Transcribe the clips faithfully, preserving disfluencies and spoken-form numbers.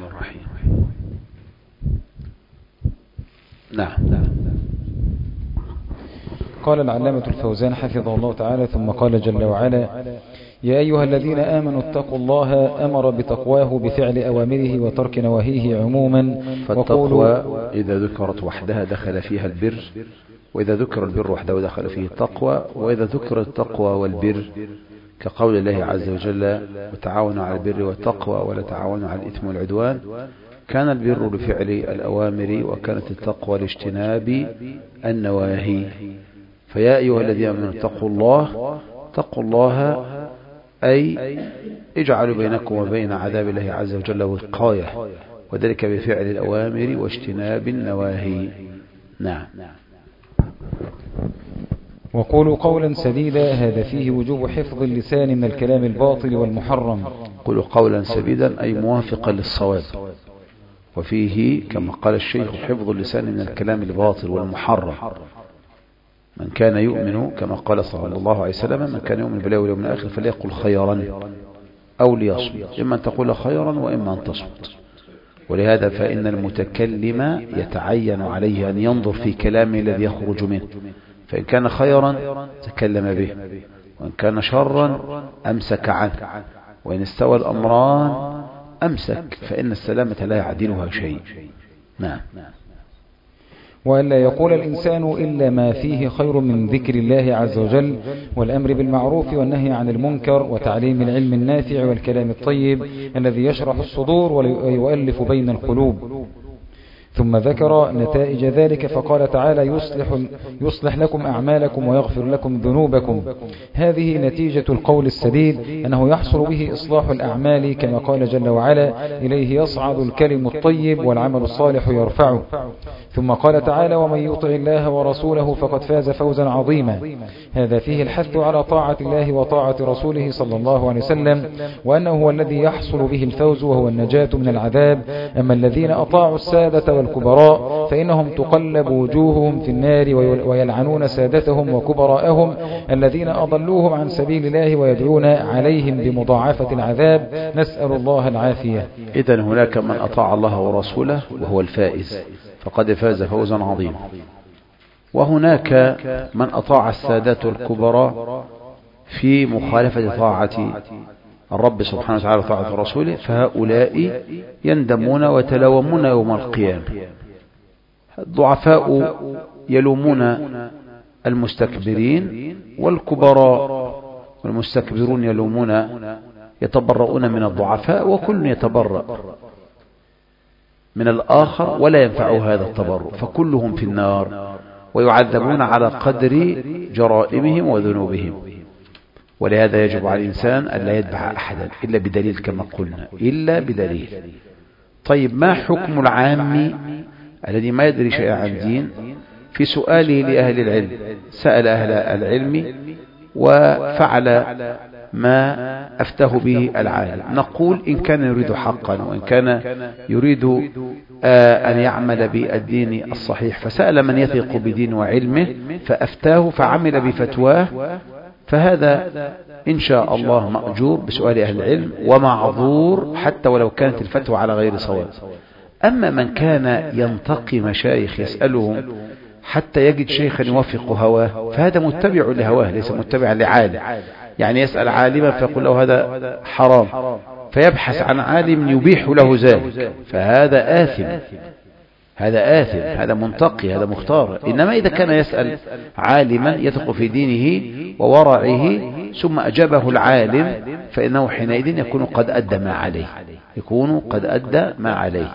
الرحيم. نعم. قال العلامة الفوزان حفظه الله تعالى: ثم قال جل وعلا: يا أيها الذين آمنوا اتقوا الله، أمر بتقواه بفعل أوامره وترك نواهيه عموما. فالتقوى إذا ذكرت وحدها دخل فيها البر، وإذا ذكر البر وحده دخل فيه التقوى، وإذا ذكر التقوى والبر كقول الله عز وجل: وتعاونوا على البر والتقوى ولا تعاونوا على الإثم والعدوان، كان البر لفعل الأوامر وكانت التقوى لاجتناب النواهي. فيا أيها الذين آمنوا اتقوا الله، اتقوا الله أي اجعلوا بينكم وبين عذاب الله عز وجل وقاية، وذلك بفعل الأوامر واجتناب النواهي. نعم. وقولوا قولا سديدا، هذا فيه وجوب حفظ اللسان من الكلام الباطل والمحرم. قولوا قولا سديدا أي موافقا للصواب، وفيه كما قال الشيخ حفظ اللسان من الكلام الباطل والمحرم. من كان يؤمن كما قال صلى الله عليه وسلم: من كان يؤمن بالله واليوم الآخر فليقل خيرا أو ليصمت، إما أن تقول خيرا وإما أن تصمت. ولهذا فإن المتكلم يتعين عليه أن ينظر في كلامه الذي يخرج منه، فإن كان خيرا تكلم به، وإن كان شرا أمسك عنه، وإن استوى الأمران أمسك، فإن السلامة لا يعدلها شيء. نعم. وألا يقول الإنسان إلا ما فيه خير من ذكر الله عز وجل والأمر بالمعروف والنهي عن المنكر وتعليم العلم النافع والكلام الطيب الذي يشرح الصدور ويؤلف بين القلوب. ثم ذكر نتائج ذلك فقال تعالى: يصلح, يصلح لكم أعمالكم ويغفر لكم ذنوبكم. هذه نتيجة القول السديد، أنه يحصل به إصلاح الأعمال كما قال جل وعلا: إليه يصعد الكلم الطيب والعمل الصالح يرفعه. ثم قال تعالى: ومن يطع الله ورسوله فقد فاز فوزا عظيما. هذا فيه الحث على طاعة الله وطاعة رسوله صلى الله عليه وسلم، وأنه هو الذي يحصل به الفوز وهو النجاة من العذاب. أما الذين أطاعوا السادة والكبراء فإنهم تقلب وجوههم في النار ويلعنون سادتهم وكبراءهم الذين أضلوهم عن سبيل الله ويدعون عليهم بمضاعفة العذاب، نسأل الله العافية. إذن هناك من أطاع الله ورسوله وهو الفائز، فقد فاز فوزا عظيما. وهناك من أطاع السادات الكبراء في مخالفة طاعة الرب سبحانه وتعالى وطاعة رسوله، فهؤلاء يندمون ويتلومون يوم القيامة. الضعفاء يلومون المستكبرين، والكبراء والمستكبرون يلومون يتبرؤون من الضعفاء، وكل يتبرأ من الآخر ولا ينفع هذا التبرؤ، فكلهم في النار ويعذبون على قدر جرائمهم وذنوبهم. ولهذا يجب على الإنسان أن لا يتبع أحدا إلا بدليل كما قلنا، إلا بدليل. طيب، ما حكم العام الذي ما يدري شيئا عن دين في سؤاله لأهل العلم؟ سأل أهل العلم وفعل ما أفتاه به العالم. نقول إن كان يريد حقا، وإن كان يريد أن يعمل بالدين الصحيح فسأل من يثق بدين وعلمه فأفتاه فعمل بفتواه، فهذا إن شاء الله مأجور بسؤال أهل العلم ومعذور حتى ولو كانت الفتوى على غير صواب. أما من كان ينتقي مشايخ يسألهم حتى يجد شيخا يوافق هواه، فهذا متبع لهواه ليس متبع لعالم. يعني يسأل عالما فيقول له هذا حرام، فيبحث عن عالم يبيح له ذلك، فهذا آثم، هذا آثم، هذا منتقي، هذا مختار. إنما إذا كان يسأل عالما يثق في دينه وورعه ثم أجابه العالم، فإنه حينئذ يكون قد أدى ما عليه، يكون قد أدى ما عليه.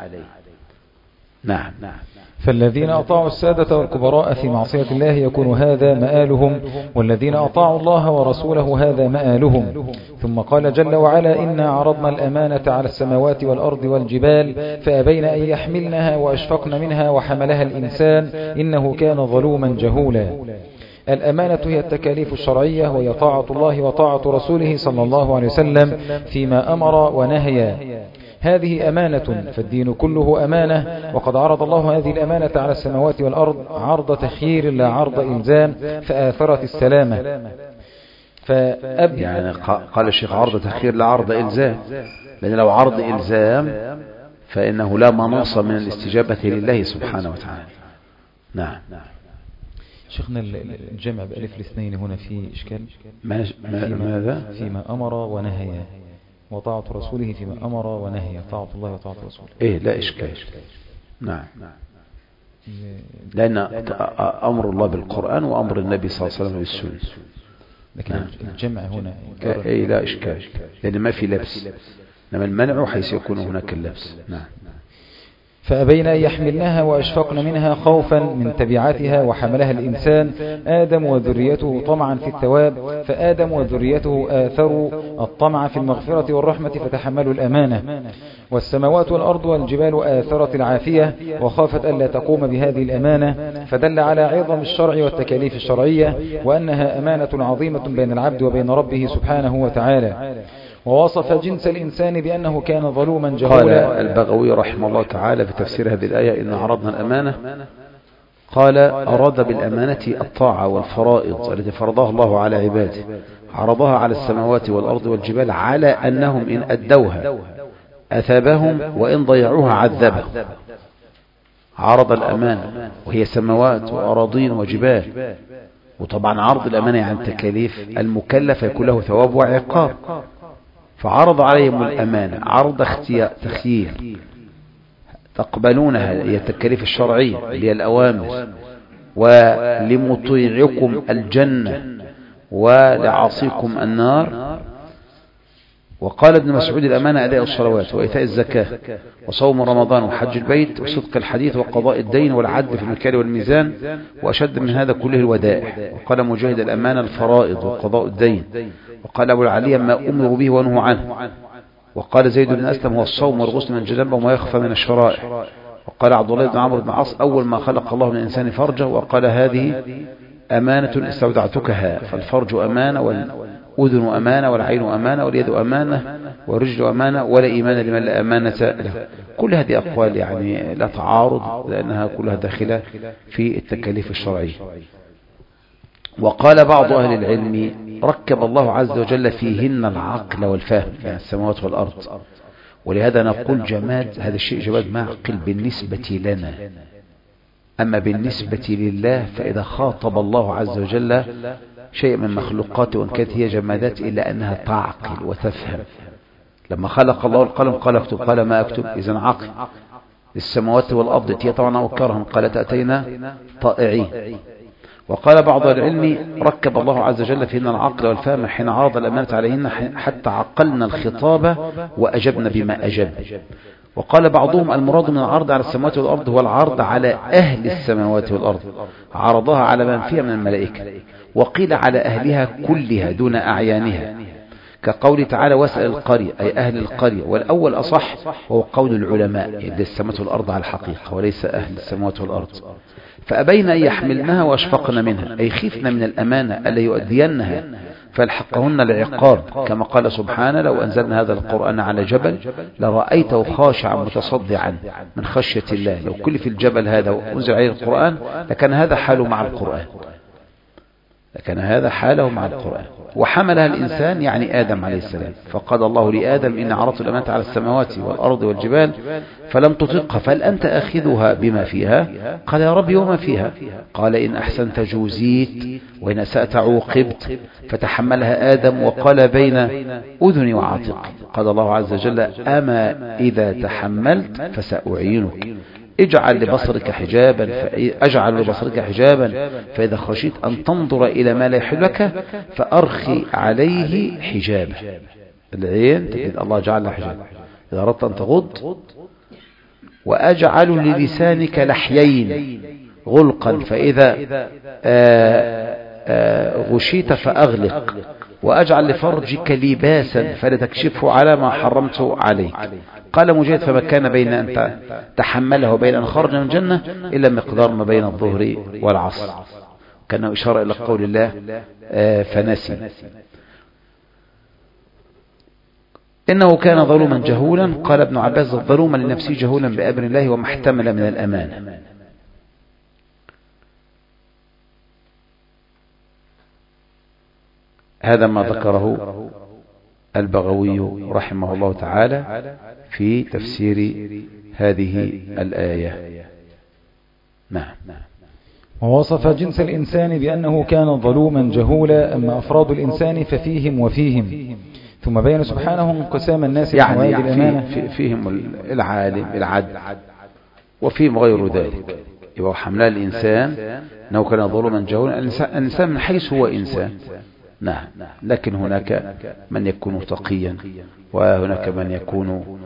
نعم. فالذين أطاعوا السادة والكبراء في معصية الله يكون هذا مآلهم، والذين أطاعوا الله ورسوله هذا مآلهم. ثم قال جل وعلا: إنا عرضنا الأمانة على السماوات والأرض والجبال فأبين أن يحملنها وأشفقن منها وحملها الإنسان إنه كان ظلوما جهولا. الأمانة هي التكاليف الشرعية، وهي طاعة الله وطاعة رسوله صلى الله عليه وسلم فيما أمر ونهي. هذه أمانة، فالدين كله أمانة، وقد عرض الله هذه الأمانة على السماوات والأرض عرض تخيير لا عرض إلزام، فآثرت السلامة. فأب يعني قال الشيخ عرض تخيير لا عرض إلزام، لأن لو عرض إلزام فإنه لا مناص من الاستجابة لله سبحانه وتعالى. نعم. شيخنا الجمع بألف الاثنين هنا فيه إشكال. ما فيما ماذا؟ فيما أمر ونهي، وطاعة رسوله فيما أمر ونهي، طاعة الله وطاعة رسوله. إيه لا إشكال. نعم. لأن أمر الله بالقرآن وأمر النبي صلى الله عليه وسلم بالسنة. لكن نعم. الجمع هنا إيه لا إشكال، لأن ما في لبس، إنما المنع حيث يكون هناك اللبس. نعم. فأبين أن يحملناها وأشفقن منها خوفا من تبعاتها، وحملها الإنسان آدم وذريته طمعا في الثواب، فآدم وذريته آثروا الطمع في المغفرة والرحمة فتحملوا الأمانة، والسماوات والأرض والجبال آثرت العافية وخافت ألا تقوم بهذه الأمانة، فدل على عظم الشرع والتكاليف الشرعية، وأنها أمانة عظيمة بين العبد وبين ربه سبحانه وتعالى. ووصف جنس الإنسان بأنه كان ظلوما جهولا. قال البغوي رحمه الله تعالى في تفسير هذه الآية: إن عرضنا الأمانة، قال أراد بالأمانة الطاعة والفرائض التي فرضها الله على عباده، عرضها على السماوات والأرض والجبال على أنهم إن أدوها أثابهم وإن ضيعوها عذبهم. عرض الأمانة وهي سماوات وأراضين وجبال، وطبعا عرض الأمانة عن تكاليف المكلف يكون له ثواب وعقاب، فعرض عليهم الأمانة عرض اختيار تخيير، تقبلونها هي التكاليف الشرعية اللي هي الأوامر، ولمطيعكم الجنة ولعاصيكم النار. وقال ابن مسعود: الأمانة أداء الصلوات وإيتاء الزكاة وصوم رمضان وحج البيت وصدق الحديث وقضاء الدين والعدل في المكيال والميزان، وأشد من هذا كله الودائع. وقال مجاهد: الأمانة الفرائض وقضاء الدين. وقال أبو العلي: ما أمروا به ونهوا عنه. وقال زيد بن أسلم: هو الصوم والغسل من الجنابة وما يخفى من الشرائع. وقال عبد الله بن عمرو بن العاص: أول ما خلق الله من الإنسان فرجه، وقال: هذه أمانة استودعتكها. فالفرج أمانة، والأذن أمانة، والعين أمانة، واليد أمانة، والرجل أمانة، ولا إيمان لمن لا أمانة له. كل هذه أقوال يعني لا تعارض، لأنها كلها داخلة في التكاليف الشرعية. وقال بعض أهل العلم: ركب الله عز وجل فيهن العقل والفهم، يعني السماوات والأرض، ولهذا نقول جماد هذا الشيء جماد معقل بالنسبة لنا، أما بالنسبة لله فإذا خاطب الله عز وجل شيء من مخلوقاته وإن كانت هي جمادات إلا أنها تعقل وتفهم. لما خلق الله القلم قال اكتب، قال ما أكتب، إذن عقل. السماوات والأرض هي طبعا وكرها قالت أتينا طائعين. وقال بعض العلم: ركب الله عز وجل فيهن العقل والفهم حين عرض الأمانة عليهن حتى عقلنا الخطاب وأجبنا بما أجب. وقال بعضهم: المراد من العرض على السماوات والأرض هو العرض على أهل السماوات والأرض، عرضها على من فيها من الملائكة. وقيل على أهلها كلها دون أعيانها، كقول تعالى: واسأل القرية، أي أهل القرية. والأول أصح، وهو قول العلماء، يد السماوات والأرض على الحقيقة وليس أهل السماوات والأرض. فأبين أن يحملنها وأشفقن منها، أي خفنا من الأمانة ألا يؤدينها فالحقهن العقاب، كما قال سبحانه: لو أنزلنا هذا القرآن على جبل لرأيته خاشعا متصدعا من خشية الله. لو كل في الجبل هذا وأنزل عليه القرآن لكان هذا حاله مع القرآن، لكن هذا حاله مع القرآن. وحملها الإنسان يعني آدم عليه السلام، فقال الله لآدم: إن عرضت الأمانة على السماوات والأرض والجبال فلم تطقها، فهل أنت أخذها بما فيها؟ قال: يا ربي وما فيها؟ قال: إن أحسنت جوزيت وإن أسأت عوقبت. فتحملها آدم وقال: بين أذني وعاتق. قال الله عز وجل: أما إذا تحملت فسأعينك، اجعل لبصرك حجابا اجعل لبصرك حجابا فإذا خشيت أن تنظر إلى ما لا يحلك فأرخي عليه حجابا. العين تجد الله جعل حجاب إذا أردت أن تغض. وأجعل للسانك لحيين غلقا فإذا آآ آآ غشيت فأغلق. وأجعل لفرجك لباسا فلا تكشفه على ما حرمته عليك. قال مجاهد: فما كان بين أن تحمله وبين أن خرج من الجنة إلا مقدار ما بين الظهر والعصر. كان إشارة إلى قول الله فنسي. إنه كان ظلوما جهولا. قال ابن عباس: ظلوما لنفسه جهولا بأمر الله وما احتمل من الأمانة. هذا ما ذكره البغوي رحمه الله تعالى في تفسير هذه الآية. نعم. ووصف جنس الإنسان بأنه كان ظلوما جهولا، أما أفراد الإنسان ففيهم وفيهم. ثم بين سبحانه انقسام الناس يعني, يعني في فيهم العالم العدل وفيهم غير ذلك. يبقى حملان الإنسان أنه كان ظلوما جهولا، الإنسان من حيث هو إنسان. نعم. لكن هناك من يكون تقيا وهناك من يكون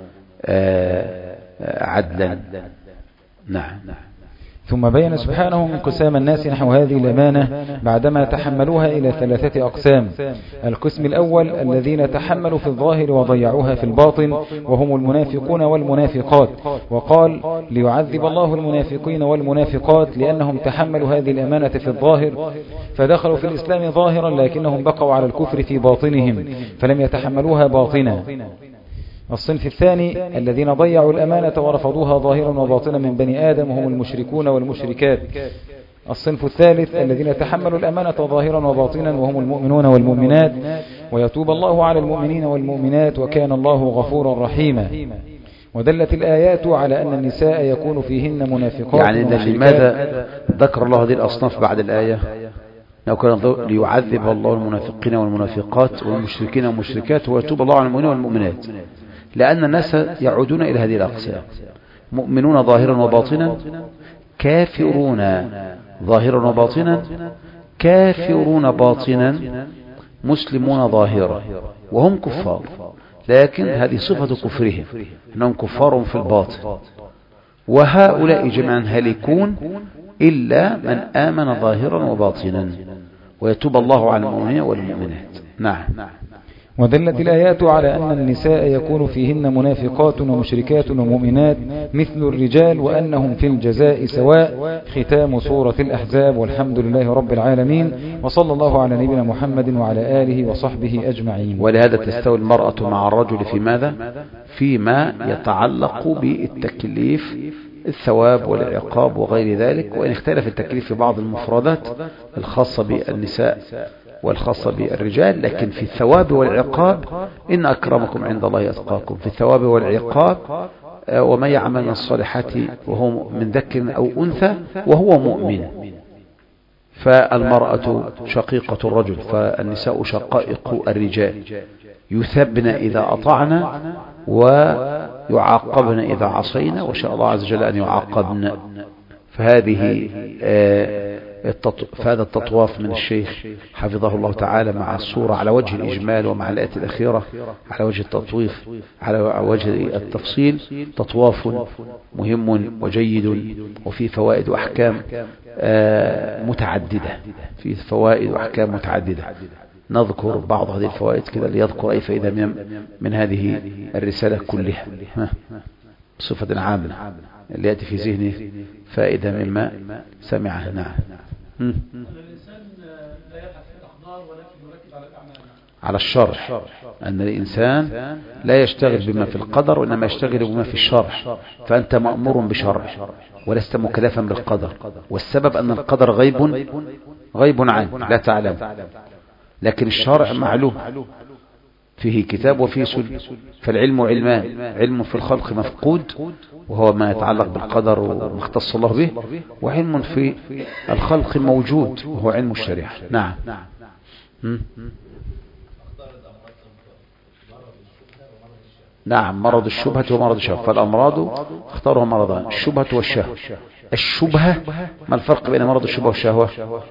عدلا. نعم. ثم بين سبحانه انقسام الناس نحو هذه الأمانة بعدما تحملوها إلى ثلاثة أقسام. القسم الأول الذين تحملوا في الظاهر وضيعوها في الباطن، وهم المنافقون والمنافقات. وقال ليعذب الله المنافقين والمنافقات لأنهم تحملوا هذه الأمانة في الظاهر فدخلوا في الإسلام ظاهرا، لكنهم بقوا على الكفر في باطنهم فلم يتحملوها باطنا. الصنف الثاني الذين ضيعوا الأمانة ورفضوها ظاهرا وباطنا من بني آدم، وهم المشركون والمشركات. الصنف الثالث الذين تحملوا الأمانة ظاهرا وباطنا، وهم المؤمنون والمؤمنات، ويتوب الله على المؤمنين والمؤمنات وكان الله غفورا رحيما. ودلت الآيات على أن النساء يكون فيهن منافقات. يعني لماذا ذكر الله هذه الأصناف بعد الآية؟ لو كان ليعذب الله المنافقين والمنافقات والمشركين والمشركات ويتوب الله على المؤمنين والمؤمنات، لأن الناس يعودون إلى هذه الأقسام: مؤمنون ظاهرا وباطنا، كافرون ظاهرا وباطنا، كافرون باطنا، مسلمون ظاهرا، وهم كفار. لكن هذه صفة كفرهم أنهم كفار في الباطن. وهؤلاء جميعا هلكون إلا من آمن ظاهرا وباطنا ويتوب الله على المؤمنين والمؤمنات. نعم. ودلت الآيات على أن النساء يكون فيهن منافقات ومشركات ومؤمنات مثل الرجال، وأنهم في الجزاء سواء. ختام سورة الأحزاب، والحمد لله رب العالمين، وصلى الله على نبينا محمد وعلى آله وصحبه أجمعين. ولهذا تستوي المرأة مع الرجل في ماذا؟ فيما يتعلق بالتكليف، الثواب والعقاب وغير ذلك، وإن اختلف التكليف في بعض المفردات الخاصة بالنساء والخاصة بالرجال، لكن في الثواب والعقاب إن أكرمكم عند الله أتقاكم. في الثواب والعقاب وما يعمل من الصالحات وهو من ذكر أو أنثى وهو مؤمن، فالمرأة شقيقة الرجل، فالنساء شقائق الرجال، يثبن إذا أطعنا ويعاقبن إذا عصينا، وشاء الله عز وجل أن يعاقبن. فهذه فهذا التطواف من الشيخ حفظه الله تعالى مع الصورة على وجه الإجمال ومع الآية الأخيرة على وجه التطويف على وجه التفصيل، تطواف مهم وجيد وفيه فوائد وأحكام متعددة، فيه فوائد وأحكام متعددة. نذكر بعض هذه الفوائد كده ليذكر أي فائدة من, من هذه الرسالة كلها بصفة عامة اللي يأتي في ذهنه فائدة مما سمعه. نعم. الإنسان لا يبحث في الأخبار ولكن يركز على الأعمال، على الشرع، أن الإنسان لا يشتغل بما في القدر وإنما يشتغل بما في الشرع. فأنت مأمور بشرع ولست مكلفا بالقدر، والسبب أن القدر غيب غيب عنه لا تعلم، لكن الشرع معلوم، فيه كتاب وفيه سنة. فالعلم علمان: علم في الخلق مفقود وهو ما يتعلق بالقدر وما اختص الله به، وعلم في الخلق موجود وهو علم الشريعة. نعم. نعم، مرض الشبهة ومرض الشهوة. فالأمراض اختارها مرضان: الشبهة والشهوة. الشبهة، ما الفرق بين مرض الشبهة والشهوة؟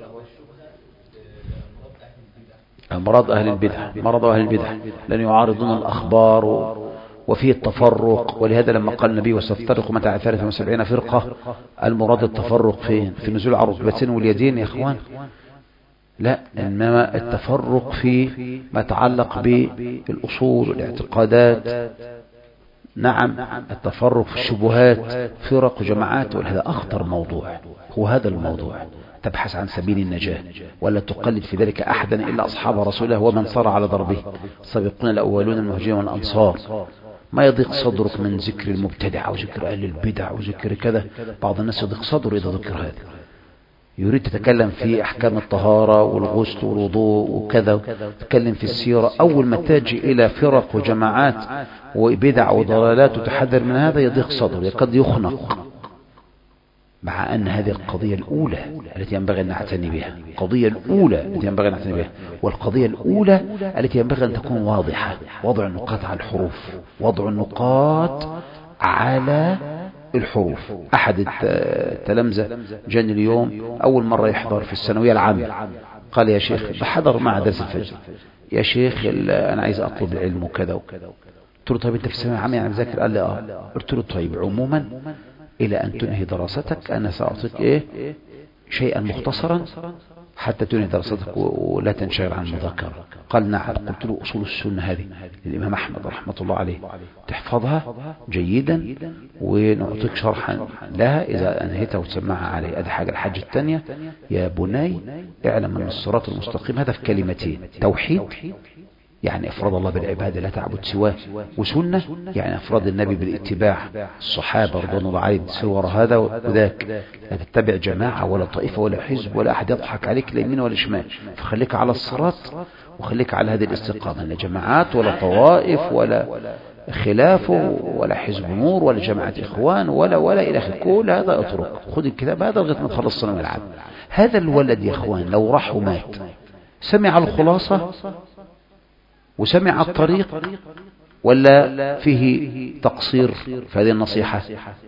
مرض أهل البدع، مرض أهل البدع لأن يعارضون الأخبار وفيه التفرق. ولهذا لما قال النبي وستفترق متى على ثلاثة وسبعين فرقة، المراد التفرق فين؟ في نزول على الركبتين واليدين يا إخوان؟ لا، إنما التفرق في ما يتعلق بالأصول والاعتقادات. نعم، التفرق في الشبهات، فرق وجماعات، وهذا أخطر موضوع. هو هذا الموضوع: تبحث عن سبيل النجاة ولا تقلد في ذلك أحدا إلا أصحاب رسوله ومن صار على ضربه، السابقون الأولون المهاجرين والأنصار. ما يضيق صدرك من ذكر المبتدع وذكر أهل البدع وذكر كذا. بعض الناس يضيق صدره إذا ذكر هذا، يريد تتكلم في أحكام الطهارة والغسل والوضوء وكذا، تتكلم في السيرة، أول ما تجي إلى فرق وجماعات وبدع وضلالات وتحذر من هذا يضيق صدره، يقد يخنق، مع أن هذه القضية الأولى التي ينبغي أن نعتني بها، القضية الأولى التي ينبغي أن نعتني بها، والقضية الأولى التي ينبغي أن تكون واضحة، وضع النقاط على الحروف، وضع النقاط على الحروف. أحد التلامذة جاني اليوم أول مرة يحضر في الثانوية العامة، قال يا شيخ، بحضر مع درس الفجر، يا شيخ أنا عايز أطلب العلم وكذا وكذا. قلت له طيب أنت في الثانوية العامة يعني بذاكر؟ قال لي آه. قلت له طيب عموما إلى أن تنهي دراستك أنا سأعطيك إيه شيئا مختصرا حتى تنهي دراستك ولا تنشغل عن المذاكرة. قال نعم. قلت له أصول السنة هذه الإمام أحمد رحمة الله عليه تحفظها جيدا ونعطيك شرحا لها إذا أنهيتها وتسمعها عليه. هذه حاجة. الحاجة الثانية يا بني اعلم أن الصراط المستقيم هذا في كلمتين: توحيد يعني افراد الله بالعبادة لا تعبد سواه، وسنة يعني افراد النبي بالاتباع، الصحابة رضوان الله عليهم سوى هذا وذاك، لا تتبع جماعة ولا طائفة ولا حزب ولا احد يضحك عليك لا يمين ولا شمال، فخليك على الصراط وخليك على هذه الاستقامة، لا جماعات ولا طوائف ولا خلاف ولا حزب نور ولا جماعة اخوان ولا ولا الى اخره، كل هذا اترك، خذ الكتاب هذا لغاية ما تخلص الثانوية العامة. هذا الولد يا اخوان لو راح ومات سمع الخلاصة وسمع الطريق ولا فيه تقصير في هذه النصيحة؟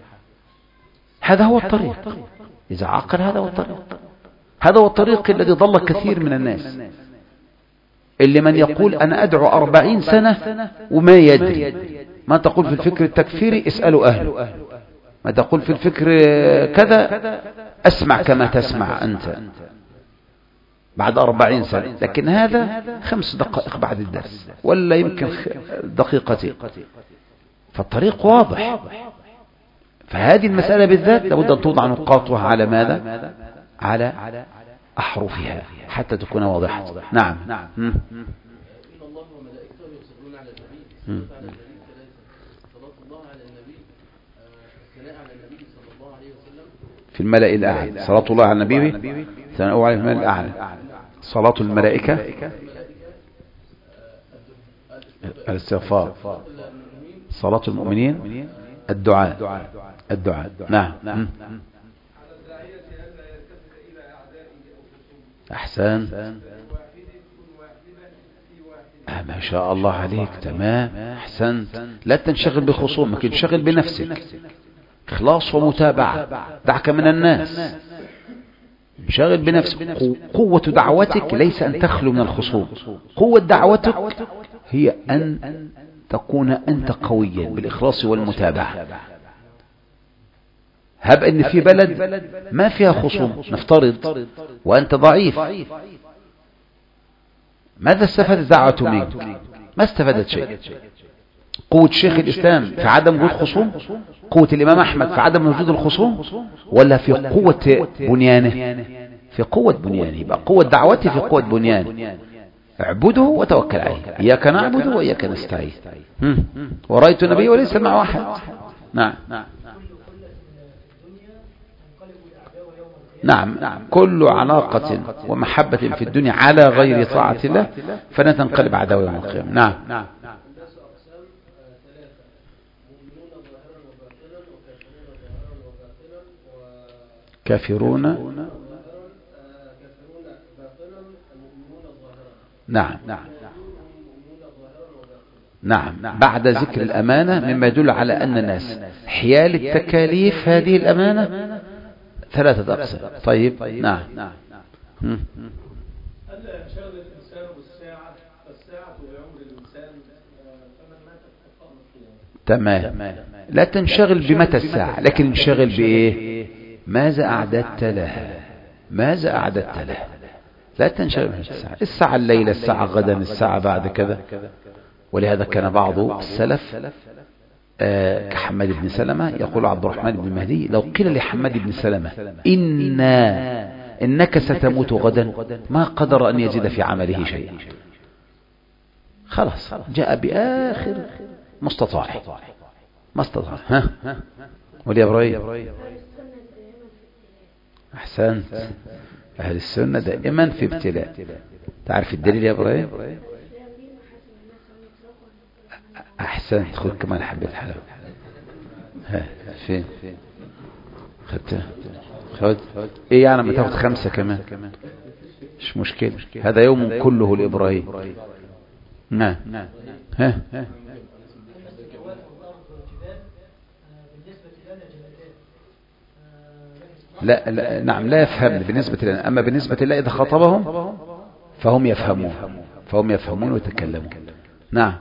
هذا هو الطريق، إذا عقل هذا هو الطريق، هذا هو الطريق الذي ضل كثير من الناس، اللي من يقول أنا أدعو أربعين سنة وما يدري. ما تقول في الفكر التكفيري اسألوا أهله، ما تقول في الفكر كذا أسمع كما تسمع أنت بعد أربعين سنة، لكن هذا خمس دقائق بعد الدرس ولا يمكن دقيقتين، فالطريق واضح. فهذه المسألة بالذات لابد أن توضع نقاطها على ماذا؟ على أحرفها حتى تكون واضحة. نعم. نعم. إن الله وملائكته يصلون على النبي، صلاة الله على النبي، الثناء على النبي صلى الله عليه وسلم في الملأ الأعلى، صلاة الله على النبي ثناء على الملأ الأعلى، صلاة الملائكة الاستغفار، صلاة المؤمنين الدعاء الدعاء. نعم. نعم. أحسن. آه ما شاء الله عليك، تمام، أحسنت. لا تنشغل بخصومك، انشغل بنفسك، إخلاص ومتابعة، دعك من الناس، انشغل بنفسك. قوة دعوتك ليس أن تخلو من الخصوم، قوة دعوتك هي أن تكون أنت قويا بالإخلاص والمتابعة. هب أن في بلد ما فيها خصوم نفترض وأنت ضعيف، ماذا استفادت دعوته منك؟ ما استفادت شيء. قوة شيخ الإسلام في عدم وجود خصوم، قوة الإمام أحمد في عدم وجود الخصوم، ولا في قوة بنيانه؟ في قوة بنيانه. يبقى قوة دعوته في قوة بنيانه. اعبده وتوكل عليه، إياك نعبد وإياك نستعين. ورأيت النبي وليس مع واحد. نعم. نعم. كل علاقة ومحبة في الدنيا على غير طاعة الله فنتنقلب عداوة يوم القيامة. نعم. نعم. كافرون. نعم. نعم. بعد ذكر الأمانة مما يدل على أن الناس حيال التكاليف هذه الأمانة ثلاثة أقسام. طيب. نعم. هل شغل الإنسان بالساعة فالساعة بعمر الإنسان فمن مات فقام القيامة. تمام. لا تنشغل بمتى الساعة، لكن انشغل بإيه؟ ماذا أعددت لها؟ ماذا أعددت لها؟ لا تنشغل بمتى الساعة، الساعة الليلة، الساعة غدا، الساعة بعد كذا. ولهذا كان بعض السلف آه كحماد بن سلمة يقول عبد الرحمن بن مهدي: لو قيل لحماد بن سلمة إنا إنك ستموت غدا ما قدر أن يزيد في عمله شيئا. خلاص جاء بآخر مستطاع ما استطاع. ها ولي إبراهيم أحسنت. أهل السنة دائما في ابتلاء. تعرف الدليل يا إبراهيم؟ أحسنت. خذ كمان حبة حلاوة. ها فين خدتها؟ خد. إيه يعني ما تاخد خمسة كمان مش مشكلة. هذا يوم كله لإبراهيم. نعم. ها لا, لا نعم لا يفهم بالنسبة لنا، أما بالنسبة لله إذا خاطبهم فهم يفهمون فهم يفهمون ويتكلمون. نعم.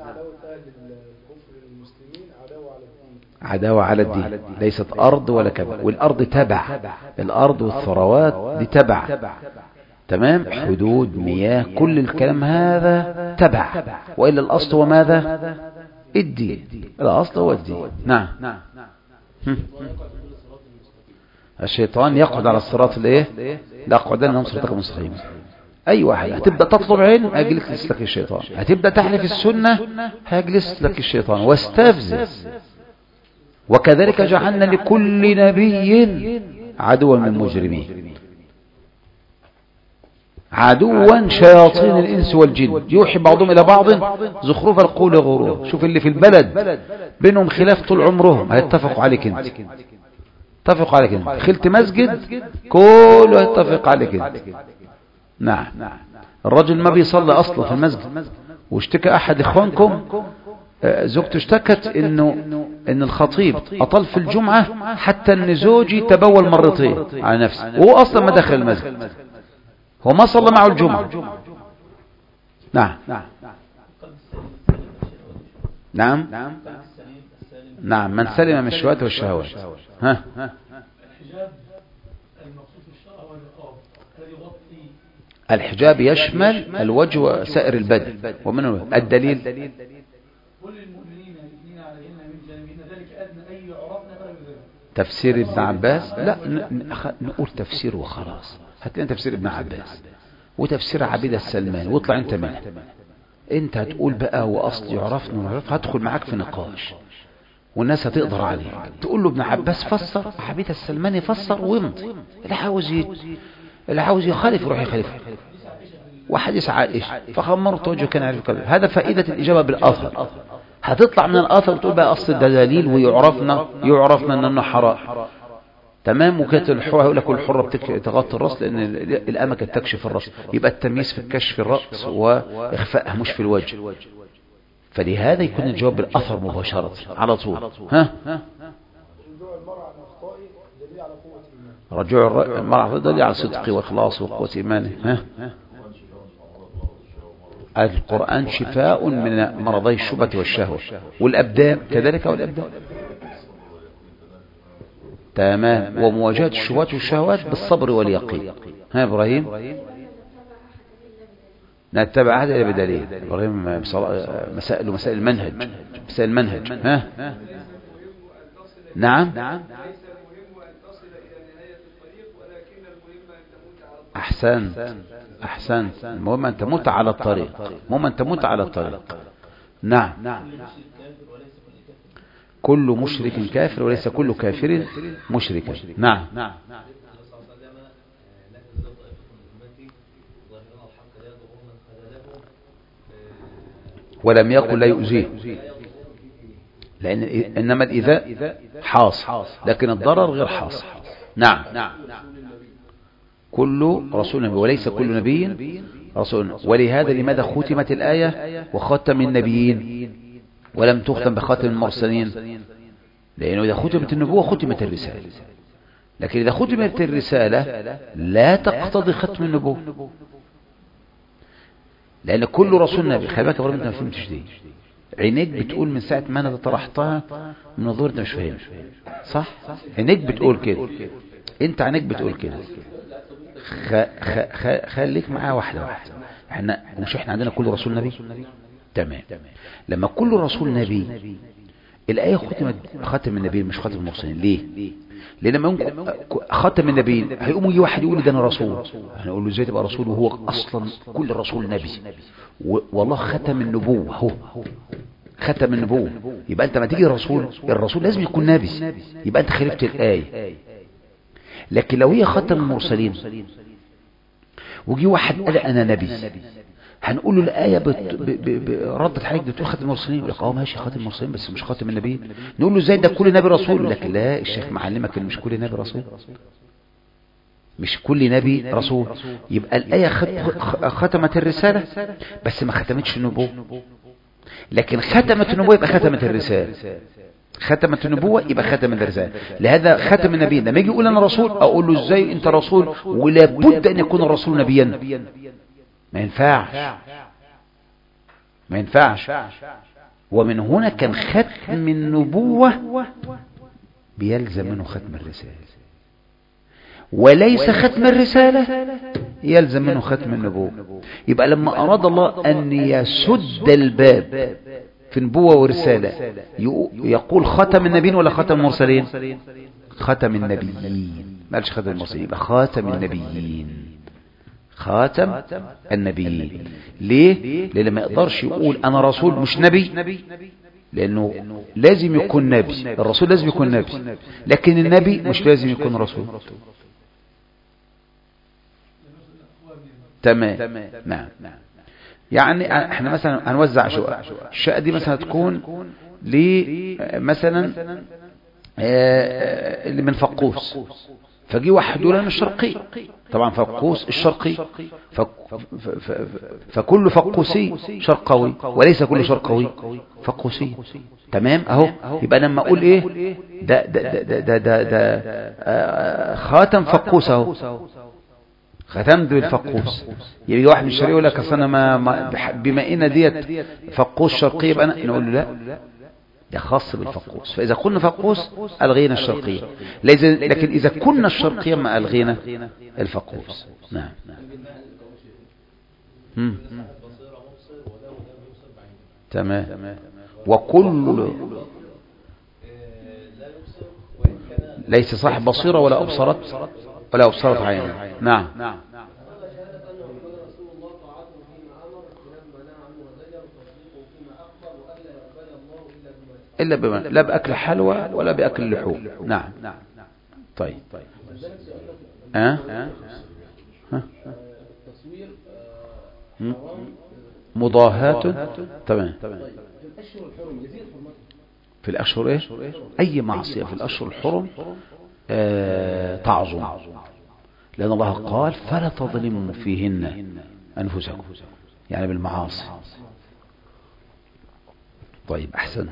عداوة على الدين ليست أرض ولا كذا، والأرض تبع، الأرض والثروات دي تبع، تمام، حدود مياه كل الكلام هذا تبع، وإلا الأصل هو ماذا؟ الدين، الأصل هو الدين. نعم. الشيطان يقعد على الصراط الايه؟ لا قعدنا لهم صراطك المستقيم. اي واحد هتبدا تطلب علم هيجلس لك الشيطان، هتبدا تحلف السنه هيجلس لك الشيطان واستفزز. وكذلك جعلنا لكل نبي عدوا من المجرمين، عدوا شياطين الانس والجن يوحي بعضهم الى بعض زخرف القول غرور. شوف اللي في البلد بينهم خلاف طول عمرهم هيتفقوا عليك انت، اتفق عليك انت دخلت مسجد كله يتفق عليك انت. نعم. الرجل ما بيصلي اصلا في المسجد، واشتكى احد اخوانكم زوجته اشتكت انه ان الخطيب اطل في الجمعة حتى ان زوجي تبول مرتين على نفسه، وهو اصلا ما دخل المسجد، هو ما صلى معه الجمعة. نعم نعم نعم. من سلم من الشهوات والشهوات. ها الحجاب المقصود في الشرع هو النقاب الذي يغطي. الحجاب يشمل الوجه وسائر البدن. ومن الدليل؟ كل المؤمنين يدنين عليهن من جانبهن ذلك ادنى ان يعرفن فلا يؤذين. تفسير ابن عباس؟ لا نقول تفسير وخلاص. هتلاقي تفسير ابن عباس وتفسير عبيدة السلمان واطلع انت منه. انت هتقول بقى واصل يعرفنا ونعرف، هدخل معاك في نقاش والناس هتقدر عليه. تقول له ابن عباس فسر، عبيدة السلمان يفسر ويمضي. اللي عاوز ي... اللي عاوز يخالف يروح يخالف. وحديث عائشة فخمرت وجهه كان عارف كذا. هذا فائدة الإجابة بالآثر. هتطلع من الآثر وتقول بقى أصل الدليل ويعرفنا يعرفنا أنه حرام، تمام. وكانت الحرة يقول لك الحرة بتغطي الرأس لأن الأمكة تكشف الرأس، يبقى التمييز في كشف الرأس وإخفائها مش في الوجه. فلهذا يكون الجواب بالأثر مباشرة على طول. ها رجوع المرأة دليل على صدق وإخلاص وقوة إيمانه. ها القرآن شفاء من مرضي الشبهة والشهوة، والأبدان كذلك، والأبدان تمام، ومواجهة الشبهات والشهوات بالصبر واليقين. ها إبراهيم نتبع هذا إلى بدليل. إبراهيم مسائل مسائل المنهج، مسائل المنهج. ها نعم. أحسنت أحسنت. المهم أن تموت على الطريق، المهم أن تموت على الطريق. نعم. كل مشرك كافر وليس كل كافر مشركا. نعم. ولم يقل لا يؤذيه، لأن إنما الإيذاء حاصل لكن الضرر غير حاصل. نعم. كل رسول نبي وليس كل نبي رسول. ولهذا لماذا ختمت الآية وختم النبيين ولم تختم بخاتم المرسلين؟ لأنه إذا ختمت النبوة ختمت الرسالة، لكن إذا ختمت الرسالة لا تقتضي ختم النبوة، لأن كل رسول نبي. خلي بالك أنت ما فهمتش دي، عينيك بتقول من ساعة ما أنا طرحتها من الظهر أنت مش فاهم، صح؟ عينيك بتقول كده، أنت عينيك بتقول كده. خ... خ... خليك معاه واحدة واحدة. احنا مش احنا عندنا كل رسول نبي؟ تمام. لما كل رسول نبي الآية ختمت ختم النبي مش ختم المرسلين. ليه؟ لأن لما ختم النبي هيقوم يجي واحد يقول ده أنا رسول، هنقول له ازاي تبقى رسول وهو أصلا كل رسول نبي؟ و... والله ختم النبوة، هو ختم النبوة. يبقى أنت ما تيجي رسول، الرسول لازم يكون نبي، يبقى أنت خالفت الآية. لكن لو هي ختم المرسلين وجي واحد قال انا نبي، هنقول له الآية بت... ب... ب... ب... ردت عليك بتقول خاتم المرسلين، يقول لك اه ماشي خاتم المرسلين بس مش خاتم النبيين. نقول له ازاي ده كل نبي رسول؟ لكن لا، الشيخ معلمك ان مش كل نبي رسول، مش كل نبي رسول. يبقى الآية خت... ختمت الرسالة بس ما ختمتش النبوة، لكن ختمت النبوة يبقى ختمت الرسالة، ختمت النبوة يبقى ختمت الرسالة. لهذا ختم النبي لما يجي يقول انا رسول اقول له ازاي انت رسول ولا بد ان يكون الرسول نبيا؟ ما ينفعش، ما ينفعش. ومن هنا كان ختم النبوة بيلزم منه ختم الرسالة، وليس ختم الرسالة يلزم منه ختم النبوة. يبقى لما أراد الله أن يسد الباب في نبوة ورسالة يقول ختم النبيين ولا ختم المرسلين؟ ختم النبيين، ما قالش ختم المرسلين، يبقى خاتم النبيين، خاتم النبيين. ليه؟ لأن ما يقدرش يقول أنا رسول مش نبي، لأنه لازم يكون نبي، الرسول لازم يكون نبي، لكن النبي مش لازم يكون رسول. تمام. نعم. يعني احنا مثلا هنوزع شقق، الشقة دي مثلا تكون لي مثلا اللي من فقوس، فجي واحد يقول انا الشرقي، طبعا فقوس الشرقي، فك فكل فقوسي شرقوي وليس كل شرقوي فقوسي. تمام اهو. يبقى لما اقول ايه ده ده ده ده, ده, ده خاتم فقوس اهو، ختمت بالفقوس. يجي واحد من الشرقية يقول لك اصل انا ما بما ان ديت فقوس شرقي يبقى انا نقول له لا، ده خاص بالفقوس. فإذا كنا فقوس ألغينا الشرقية، لكن إذا كنا الشرقية ما ألغينا الفقوس. نعم. مم. تمام. وكل ليس صاحب بصيرة ولا أبصرت ولا أبصرت عين. نعم. إلا بما لا بأكل حلوى ولا بأكل لحوم. نعم. طيب. أه؟ أه؟ مضاهاة. تمام. في الأشهر إيه؟ أي معصية في الأشهر الحرم آه تعظم، لأن الله قال فلا تظلموا فيهن أنفسكم، يعني بالمعاصي. طيب أحسن.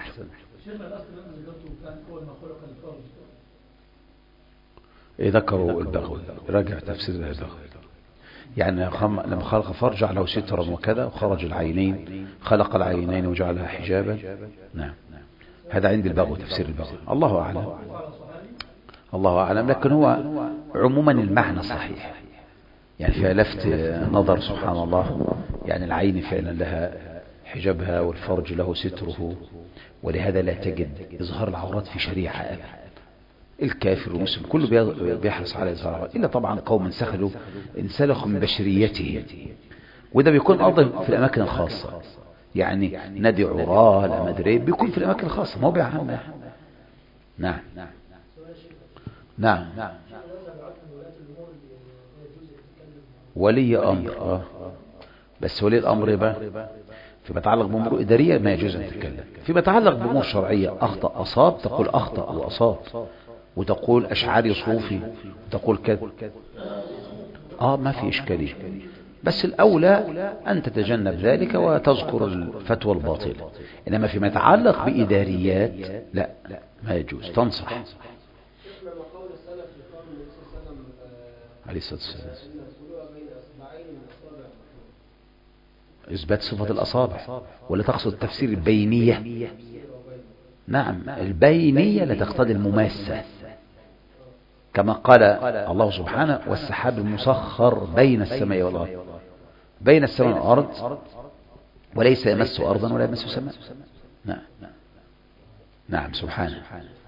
إيه ذكروا البغوي، راجع تفسير البغوي. يعني لما خلق فرج له سترا وكذا وخرج العينين، خلق العينين وجعلها حجابا. نعم. هذا عند البغوي تفسير البغوي، الله أعلم، الله أعلم. لكن هو عموما المعنى صحيح، يعني فيها لفت نظر سبحان الله. يعني العين فعلا لها حجابها والفرج له ستره، ولهذا لا تجد إظهار العورات في شريعة أبدا. الكافر والمسلم كله بيحرص على إظهار العورات، إلا طبعا قوم انسخلوا انسلخوا من بشريته، وده بيكون أيضا في الأماكن الخاصة. يعني نادي عراه لا مدري بيكون في الأماكن الخاصة، موضع عامة. نعم. نعم. ولي أمر آه. بس ولي الأمر بقى فيما يتعلق بأمور إدارية ما يجوز أن تتكلم. فيما يتعلق بأمور شرعية أخطأ أصاب تقول أخطأ وأصاب، وتقول أشعاري صوفي، وتقول كذا، آه ما في إشكالية. بس الأولى أن تتجنب ذلك وتذكر الفتوى الباطلة. إنما فيما يتعلق بإداريات لا ما يجوز، تنصح. عليه الصلاة والسلام إثبات صفة الأصابع، ولا تقصد التفسير البينية؟ نعم، البينية لا تقتضي المماسة، كما قال الله سبحانه والسحاب المسخر بين السماء والأرض، بين السماء والأرض وليس يمس أرضا ولا يمس سماء. نعم. نعم سبحانه.